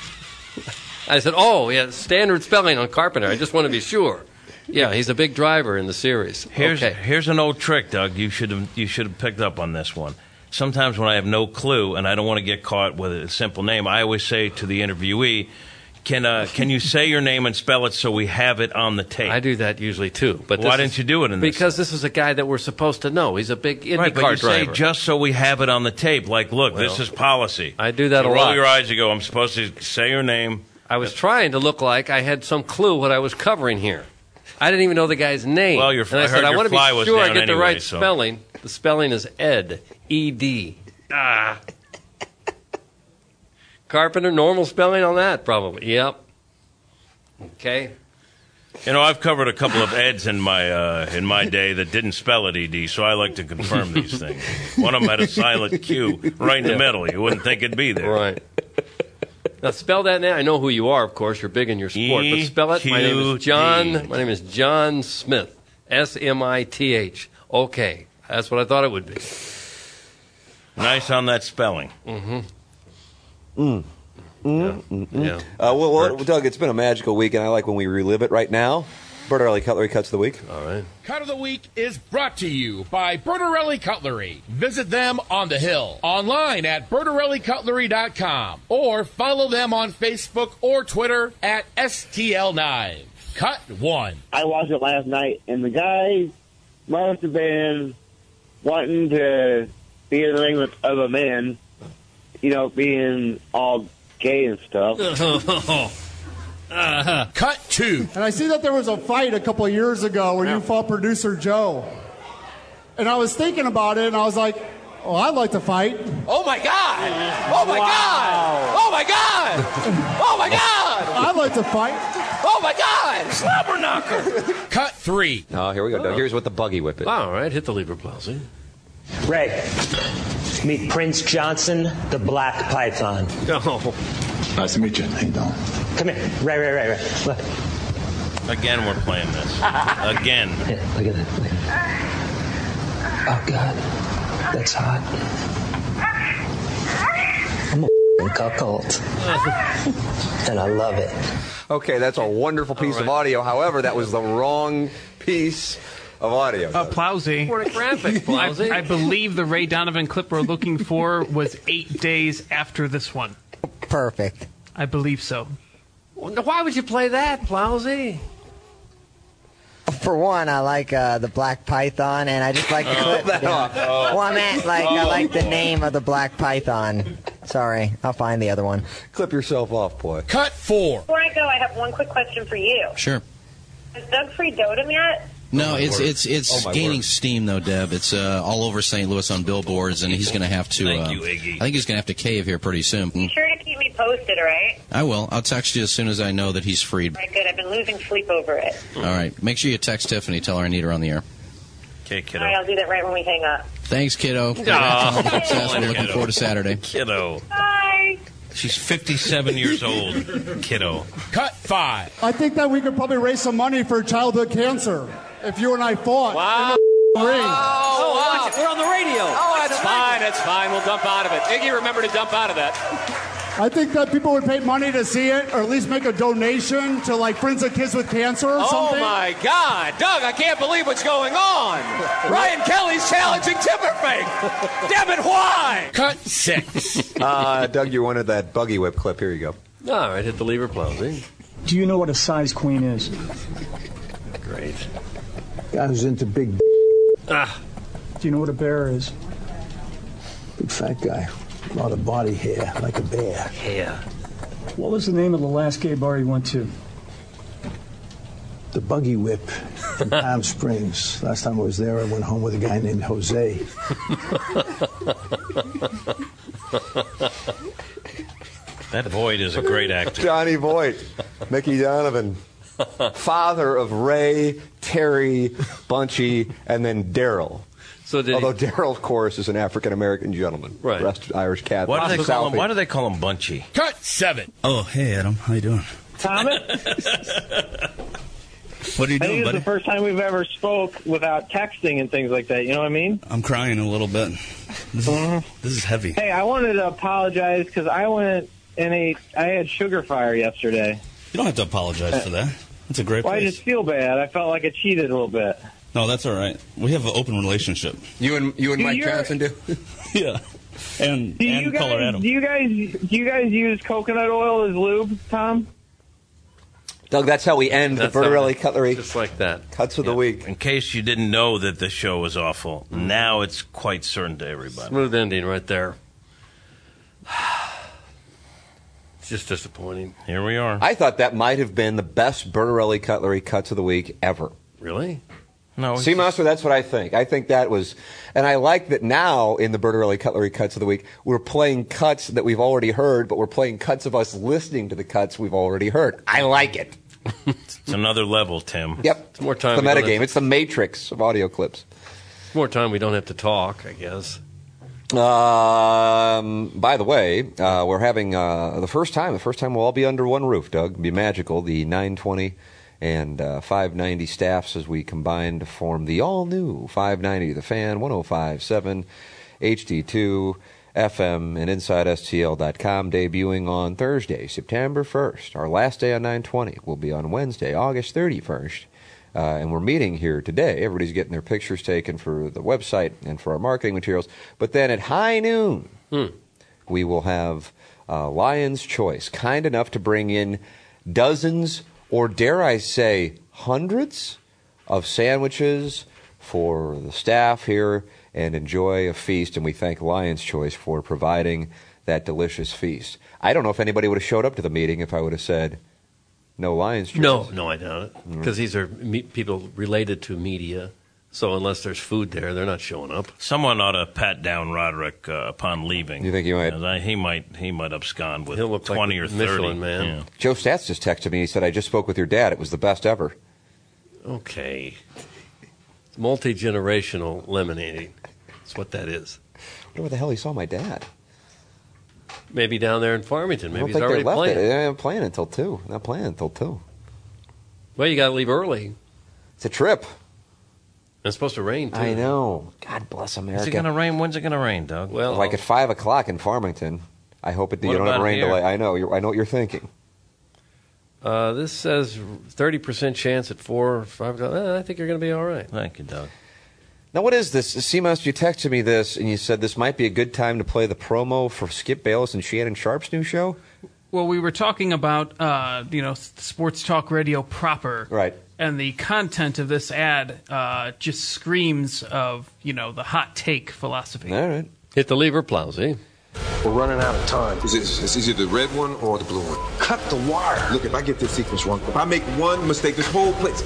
I said, oh, yeah, standard spelling on Carpenter. I just want to be sure. Yeah, he's a big driver in the series. Here's okay. here's an old trick, Doug. You should have you should have picked up on this one. Sometimes when I have no clue and I don't want to get caught with a simple name, I always say to the interviewee, "Can uh, can you say your name and spell it so we have it on the tape?" I do that usually too. But Why this didn't is- you do it in this? Because this is a guy that we're supposed to know. He's a big IndyCar Right, but you driver. say just so we have it on the tape. Like, look, this Well, is policy. I do that So a roll lot. your eyes. You go. I'm supposed to say your name. I was trying to look like I had some clue what I was covering here. I didn't even know the guy's name. Well, your- and I, I said, heard I your want to fly be was sure I down get the anyway, right so- spelling. The spelling is Ed. E D. Ah. Carpenter, normal spelling on that, probably. Yep. Okay. You know, I've covered a couple of Eds in my uh, in my day that didn't spell it E D, so I like to confirm these things. One of them had a silent Q right in the Yeah. middle. You wouldn't think it'd be there. Right. Now spell that now. I know who you are, of course. You're big in your sport. But spell it. My name E Q is John. D. My name is John Smith. S M I T H. Okay. That's what I thought it would be. Nice on that spelling. Mm-hmm. Mm. Mm, Yeah. mm, mm. Yeah. Uh, well, well, Doug, it's been a magical week, and I like when we relive it right now. Bertarelli Cutlery Cuts of the Week. All right. Cut of the Week is brought to you by Bertarelli Cutlery. Visit them on the Hill, online at bertarelli cutlery dot com, or follow them on Facebook or Twitter at S T L Knives. Cut one. I watched it last night, and the guy must have been wanting to be in the ring with other men, you know, being all gay and stuff. Uh-huh. Cut two. And I see that there was a fight a couple of years ago where you fought producer Joe. And I was thinking about it, and I was like, oh, I'd like to fight. Oh, my God. Oh, my wow. God. Oh, my God. Oh, my God. I'd like to fight. Oh, my God. Slobber knocker. Cut three. Oh, here we go, Doug. Here's what the buggy whip is. All right, hit the lever, Plowsy. Ray, meet Prince Johnson, the Black Python. Oh. Nice to meet you. How you doing? Come here. Ray, Ray, Ray, Ray. Look. Again, we're playing this. Again. Here, look at that. Look at that. Oh, God. That's hot. I'm a f***ing cuckold. And I love it. Okay, that's a wonderful piece right. of audio. However, that was the wrong piece of audio. Uh, Plowsy. Pornographic, Plowsy. I, I believe the Ray Donovan clip we're looking for was eight days after this one. Perfect. I believe so. Why would you play that, Plowsy? For one, I like uh, the Black Python, and I just like the clip. that off. Oh. Well, I meant like I like the name of the Black Python. Sorry, I'll find the other one. Clip yourself off, boy. Cut four. Before I go, I have one quick question for you. Sure. Has Doug freed Dotem yet? No, oh it's word. it's it's oh gaining word. steam though, Deb. It's uh, all over Saint Louis on billboards, and he's going to have to. Thank uh, you, Iggy. I think he's going to have to cave here pretty soon. Be sure to keep me posted, all right? I will. I'll text you as soon as I know that he's freed. All right, good. I've been losing sleep over it. All right. Make sure you text Tiffany. Tell her I need her on the air. Okay, kiddo. All right, I'll do that right when we hang up. Thanks, kiddo. Oh, Success. We're looking forward to Saturday. Kiddo. Bye. She's fifty-seven years old, kiddo. Cut five. I think that we could probably raise some money for childhood cancer if you and I fought Wow. in the ring. Oh, wow. We're on the radio. Oh, that's fine. That's fine. We'll dump out of it. Iggy, remember to dump out of that. I think that people would pay money to see it, or at least make a donation to, like, Friends of Kids with Cancer or oh something. Oh, my God. Doug, I can't believe what's going on. Ryan Kelly's challenging Timberfake. Damn it, why? Cut six. uh, Doug, you wanted that buggy whip clip. Here you go. All right, hit the lever, Plowsy. Do you know what a size queen is? Great. Guy who's into big Ah. Do you know what a bear is? Big fat guy. A lot of body hair, like a bear. Yeah. What was the name of the last gay bar you went to? The Buggy Whip in Palm Springs. Last time I was there, I went home with a guy named Jose. That Voight is a great actor. Johnny Voight. Mickey Donovan. Father of Ray, Terry, Bunchy, and then Daryl. So did Although he... Daryl, of course, is an African-American gentleman. Right. The rest Irish Catholic. Why do they call him, why do they call him Bunchy? Cut seven. Oh, hey, Adam. How you doing? Thomas? What are you I think doing, it's buddy? the first time we've ever spoke without texting and things like that. You know what I mean? I'm crying a little bit. This is, Mhm. this is heavy. Hey, I wanted to apologize because I went and ate, I had Sugar Fire yesterday. You don't have to apologize for that. That's a great Well, I place. just feel bad. I felt like I cheated a little bit. No, that's all right. We have an open relationship. You and you and Do Mike your- Johnson do? Yeah. And, Do and you guys, Colorado. do you guys do you guys use coconut oil as lube, Tom? Doug, that's how we end That's the how- Bertarelli Cutlery Just like that. Cuts of the Week. In case you didn't know that the show was awful, now it's quite certain to everybody. Smooth ending right there. It's just disappointing. Here we are. I thought that might have been the best Bertarelli Cutlery Cuts of the Week ever. Really? No. See, Master, that's what I think. I think that was, and I like that now in the Bertarelli Cutlery Cuts of the Week, we're playing cuts that we've already heard, but we're playing cuts of us listening to the cuts we've already heard. I like it. It's another level, Tim. Yep. It's more time. It's the we don't metagame. have- It's the matrix of audio clips. It's more time we don't have to talk, I guess. Um, by the way, uh, we're having uh, the first time, the first time we'll all be under one roof, Doug. It'll be magical. The nine twenty and uh, five ninety staffs as we combine to form the all-new five ninety, The Fan, one oh five point seven, H D two, F M, and Inside S T L dot com, debuting on Thursday, September first. Our last day on nine twenty will be on Wednesday, August thirty-first. uh, and we're meeting here today. Everybody's getting their pictures taken for the website and for our marketing materials. But then at high noon, hmm. we will have uh, Lion's Choice, kind enough to bring in dozens, or dare I say hundreds, of sandwiches for the staff here and enjoy a feast. And we thank Lion's Choice for providing that delicious feast. I don't know if anybody would have showed up to the meeting if I would have said no Lion's Choice. No, no, I doubt it. Because these are me- people related to media. So unless there's food there, they're not showing up. Someone ought to pat down Roderick uh, upon leaving. You think he might? I, he might. He might abscond with He'll look twenty like or thirty. Michelin Man. Yeah. Joe Stats just texted me. He said, I just spoke with your dad. It was the best ever. Okay. Multi-generational lemonade. That's what that is. I wonder where the hell he saw my dad. Maybe down there in Farmington. I Maybe don't he's think already they left playing. it. They're not playing until two. Not playing until two. Well, you got to leave early. It's a trip. It's supposed to rain, too. I know. God bless America. Is it going to rain? When's it going to rain, Doug? Well, like at five o'clock in Farmington. I hope it. You What don't have about rain here? delay. I know. You're, I know what you're thinking. Uh, this says thirty percent chance at four or five o'clock. Eh, I think you're going to be all right. Thank you, Doug. Now, what is this? Seamus, you texted me this, and you said this might be a good time to play the promo for Skip Bayless and Shannon Sharp's new show? Well, we were talking about, uh, you know, sports talk radio proper. Right. And the content of this ad uh, just screams of, you know, the hot take philosophy. All right. Hit the lever, Plowsy. We're running out of time. Is it, it's either the red one or the blue one. Cut the wire. Look, if I get this sequence wrong, if I make one mistake, this whole place,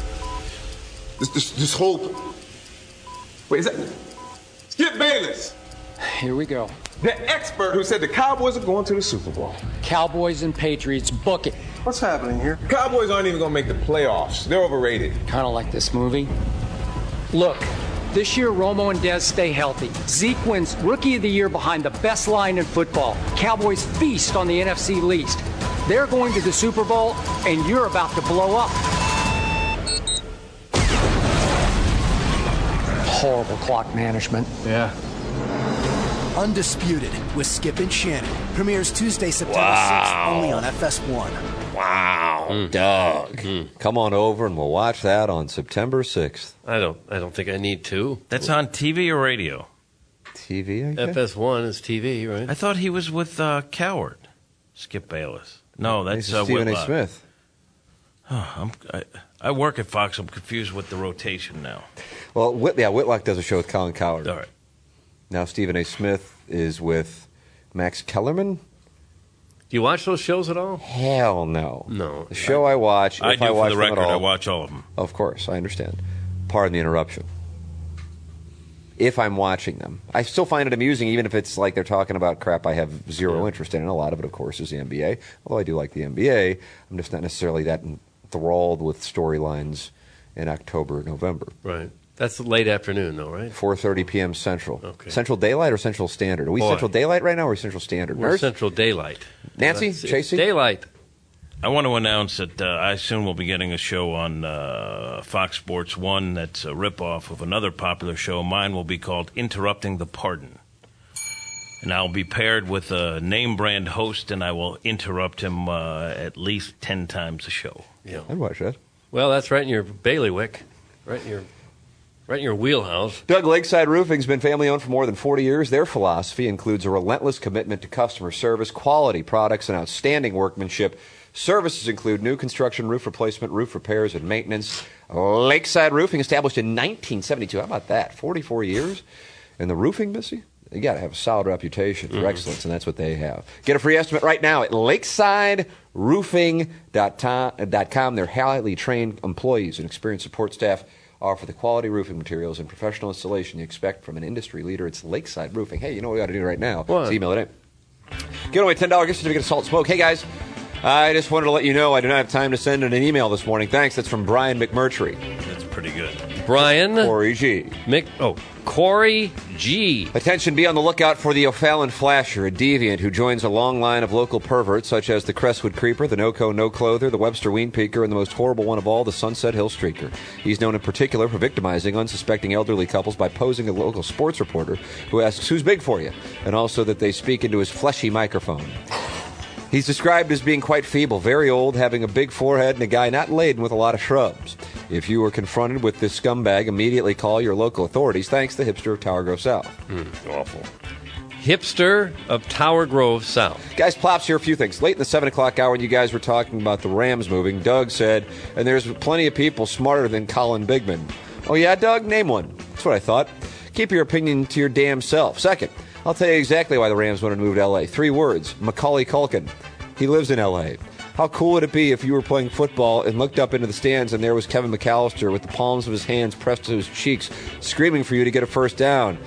this this, this whole, wait, is that Skip Bayless? Here we go. The expert who said the Cowboys are going to the Super Bowl. Cowboys and Patriots, book it. What's happening here? Cowboys aren't even going to make the playoffs. They're overrated. Kind of like this movie. Look, this year Romo and Dez stay healthy. Zeke wins Rookie of the Year behind the best line in football. Cowboys feast on the N F C least. They're going to the Super Bowl, and you're about to blow up. Horrible clock management. Yeah. Undisputed with Skip and Shannon premieres Tuesday, September Wow. sixth, only on F S one. Wow, Doug. Come on over and we'll watch that on September sixth. I don't I don't think I need to. That's on T V or radio? T V, I guess? F S one is T V, right? I thought he was with uh, Coward, Skip Bayless. No, that's This is uh, Stephen A. Whitlock. Smith. Oh, I'm, I, I work at Fox. I'm confused with the rotation now. Well, Whit, yeah, Whitlock does a show with Colin Coward. All right. Now Stephen A. Smith is with Max Kellerman. Do you watch those shows at all? Hell no. No. The show I, watch, I if do I for watch the them at record. all, I watch all of them. Of course, I understand. Pardon the interruption. If I'm watching them, I still find it amusing, even if it's like they're talking about crap I have zero Yeah. interest in. And a lot of it, of course, is the N B A. Although I do like the N B A, I'm just not necessarily that enthralled with storylines in October, November. Right. That's late afternoon, though, right? four thirty p.m. Central. Okay. Central Daylight or Central Standard? Are we Boy. Central Daylight right now or are we Central Standard? We're Nurse? Central Daylight. Nancy? That's- Chasey? Daylight. I want to announce that uh, I soon will be getting a show on uh, Fox Sports one that's a ripoff of another popular show. Mine will be called Interrupting the Pardon. And I'll be paired with a name-brand host, and I will interrupt him uh, at least ten times a show. Yeah. I'd watch that. Well, that's right in your bailiwick, right in your, right in your wheelhouse. Doug, Lakeside Roofing's been family-owned for more than forty years. Their philosophy includes a relentless commitment to customer service, quality products, and outstanding workmanship. Services include new construction, roof replacement, roof repairs, and maintenance. Lakeside Roofing, established in nineteen seventy-two. How about that? forty-four years in the roofing, Missy? You got to have a solid reputation for Mhm. excellence, and that's what they have. Get a free estimate right now at lakeside roofing dot com. Their highly trained employees and experienced support staff offer the quality roofing materials and professional installation you expect from an industry leader. It's Lakeside Roofing. Hey, you know what we got to do right now? What? Is email it in. Give away ten dollars gift certificate of Salt and Smoke. Hey, guys, I just wanted to let you know I do not have time to send an email this morning. Thanks. That's from Brian McMurtry. That's pretty good. Brian. Corey G. Mick, oh, Corey G. Attention, be on the lookout for the O'Fallon Flasher, a deviant who joins a long line of local perverts such as the Crestwood Creeper, the No-Co No-Clother, the Webster Ween Peaker, and the most horrible one of all, the Sunset Hill Streaker. He's known in particular for victimizing unsuspecting elderly couples by posing a local sports reporter who asks, "Who's big for you?" and also that they speak into his fleshy microphone. He's described as being quite feeble, very old, having a big forehead, and a guy not laden with a lot of shrubs. If you were confronted with this scumbag, immediately call your local authorities. Thanks, the hipster of Tower Grove South. Hmm, awful. Hipster of Tower Grove South. Guys, Plops here, a few things. Late in the seven o'clock hour when you guys were talking about the Rams moving, Doug said, and there's plenty of people smarter than Colin Bigman. Oh yeah, Doug? Name one. That's what I thought. Keep your opinion to your damn self. Second, I'll tell you exactly why the Rams wanted to move to L A. Three words. Macaulay Culkin. He lives in L A. How cool would it be if you were playing football and looked up into the stands and there was Kevin McAllister with the palms of his hands pressed to his cheeks, screaming for you to get a first down?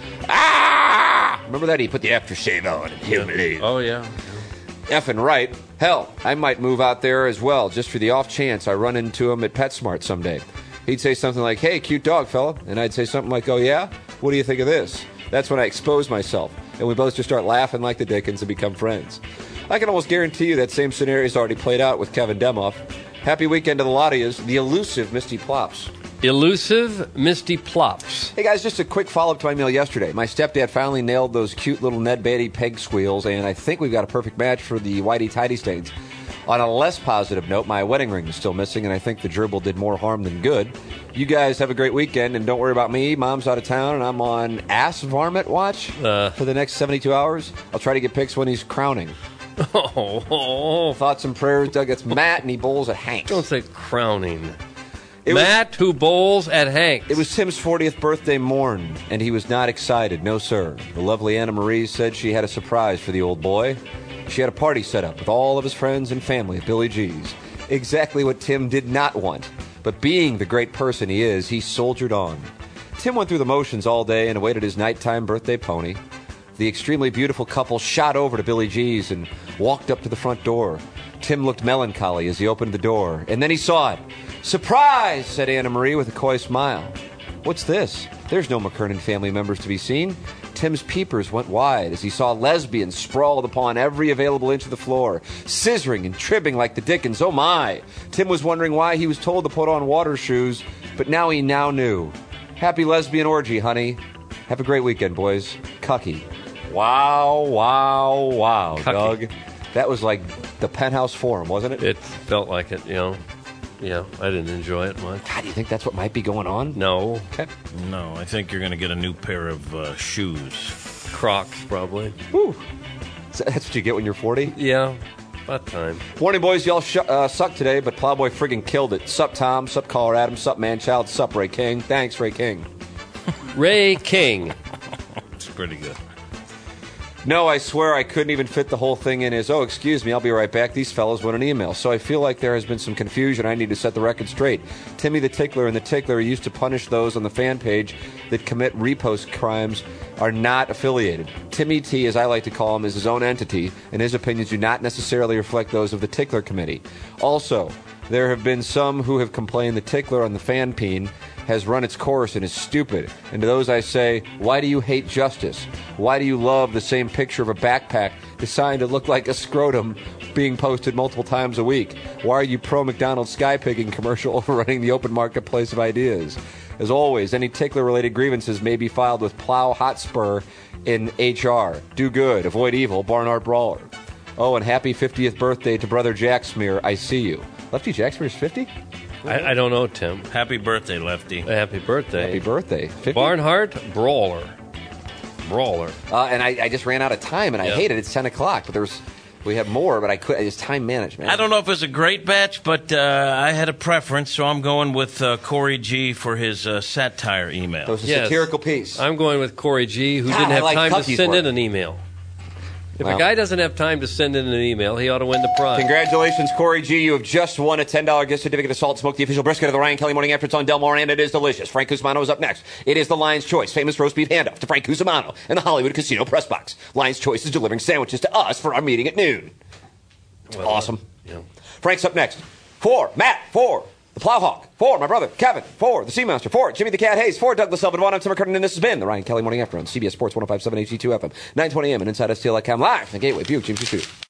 Ah! Remember that? He put the aftershave on and humiliated. Oh, yeah. Effing right. Hell, I might move out there as well, just for the off chance I run into him at PetSmart someday. He'd say something like, hey, cute dog, fella. And I'd say something like, oh, yeah? What do you think of this? That's when I expose myself, and we both just start laughing like the Dickens and become friends. I can almost guarantee you that same scenario is already played out with Kevin Demoff. Happy weekend to the lot of yous. The elusive Misty Plops. Elusive Misty Plops. Hey, guys, just a quick follow-up to my mail yesterday. My stepdad finally nailed those cute little Ned Beatty peg squeals, and I think we've got a perfect match for the whitey-tidy stains. On a less positive note, my wedding ring is still missing, and I think the gerbil did more harm than good. You guys have a great weekend, and don't worry about me. Mom's out of town, and I'm on ass varmint watch uh, for the next seventy-two hours. I'll try to get pics when he's crowning. Oh, oh. Thoughts and prayers. Doug gets Matt, and he bowls at Hank's. Don't say crowning. It Matt, was, who bowls at Hank's. It was Tim's fortieth birthday morn, and he was not excited. No, sir. The lovely Anna Marie said she had a surprise for the old boy. She had a party set up with all of his friends and family at Billy G's. Exactly what Tim did not want. But being the great person he is, he soldiered on. Tim went through the motions all day and awaited his nighttime birthday pony. The extremely beautiful couple shot over to Billy G's and walked up to the front door. Tim looked melancholy as he opened the door, and then he saw it. "Surprise!" said Anna Marie with a coy smile. "What's this? There's no McKernan family members to be seen." Tim's peepers went wide as he saw lesbians sprawled upon every available inch of the floor, scissoring and tripping like the Dickens. Oh my! Tim was wondering why he was told to put on water shoes, but now he now knew. Happy lesbian orgy, honey. Have a great weekend, boys. Cucky. Wow, wow, wow, Cucky. Doug. That was like the Penthouse Forum, wasn't it? It felt like it, you know. Yeah, I didn't enjoy it much. God, do you think that's what might be going on? No. Okay. No, I think you're going to get a new pair of uh, shoes. Crocs, probably. Woo. So that's what you get when you're forty? Yeah, about time. Morning, boys. Y'all sh- uh, suck today, but Plowboy friggin' killed it. Sup, Tom. Sup, Caller Adam. Sup, Manchild. Sup, Ray King. Thanks, Ray King. Ray King. It's pretty good. No, I swear I couldn't even fit the whole thing in as, oh, excuse me, I'll be right back. These fellas want an email. So I feel like there has been some confusion. I need to set the record straight. Timmy the Tickler and the Tickler used to punish those on the fan page that commit repost crimes are not affiliated. Timmy T, as I like to call him, is his own entity, and his opinions do not necessarily reflect those of the Tickler Committee. Also, there have been some who have complained the Tickler on the fan peen has run its course and is stupid. And to those I say, why do you hate justice? Why do you love the same picture of a backpack designed to look like a scrotum being posted multiple times a week? Why are you pro-McDonald's sky pigging commercial overrunning the open marketplace of ideas? As always, any Tickler-related grievances may be filed with Plow Hotspur in H R. Do good, avoid evil, Barnard Brawler. Oh, and happy fiftieth birthday to Brother Jack Smear, I see you. Lefty Jack Smear's fifty? I, I don't know, Tim. Happy birthday, Lefty. Happy birthday. Happy birthday. fifty? Barnhart Brawler. Brawler. Uh, and I, I just ran out of time, and I Yep. hate it. It's ten o'clock, but there's we have more, but I could. It's time management. I don't know if it's a great batch, but uh, I had a preference, so I'm going with uh, Corey G for his uh, satire email. It was a Yes. satirical piece. I'm going with Corey G, who God, didn't I have like time to Cucky's send work. in an email. If Well. a guy doesn't have time to send in an email, he ought to win the prize. Congratulations, Corey G. You have just won a ten dollars gift certificate to Salt and Smoke, the official brisket of the Ryan Kelly Morning After. It's on Delmore, and it is delicious. Frank Cusimano is up next. It is the Lion's Choice, famous roast beef handoff to Frank Cusimano and the Hollywood Casino Press Box. Lion's Choice is delivering sandwiches to us for our meeting at noon. Well, awesome. Yeah. Frank's up next. Four, Matt. Four, the Plowhawk. Four, my brother, Kevin. Four, the Sea Monster. Four, Jimmy the Cat Hayes. Four, Douglas Elvin. One, I'm Tim McCurtain, and this has been the Ryan Kelly Morning After on C B S Sports one oh five point seven H D two F M, nine twenty A M and Inside S T L dot com live from the Gateway Buick Jimmy Studio.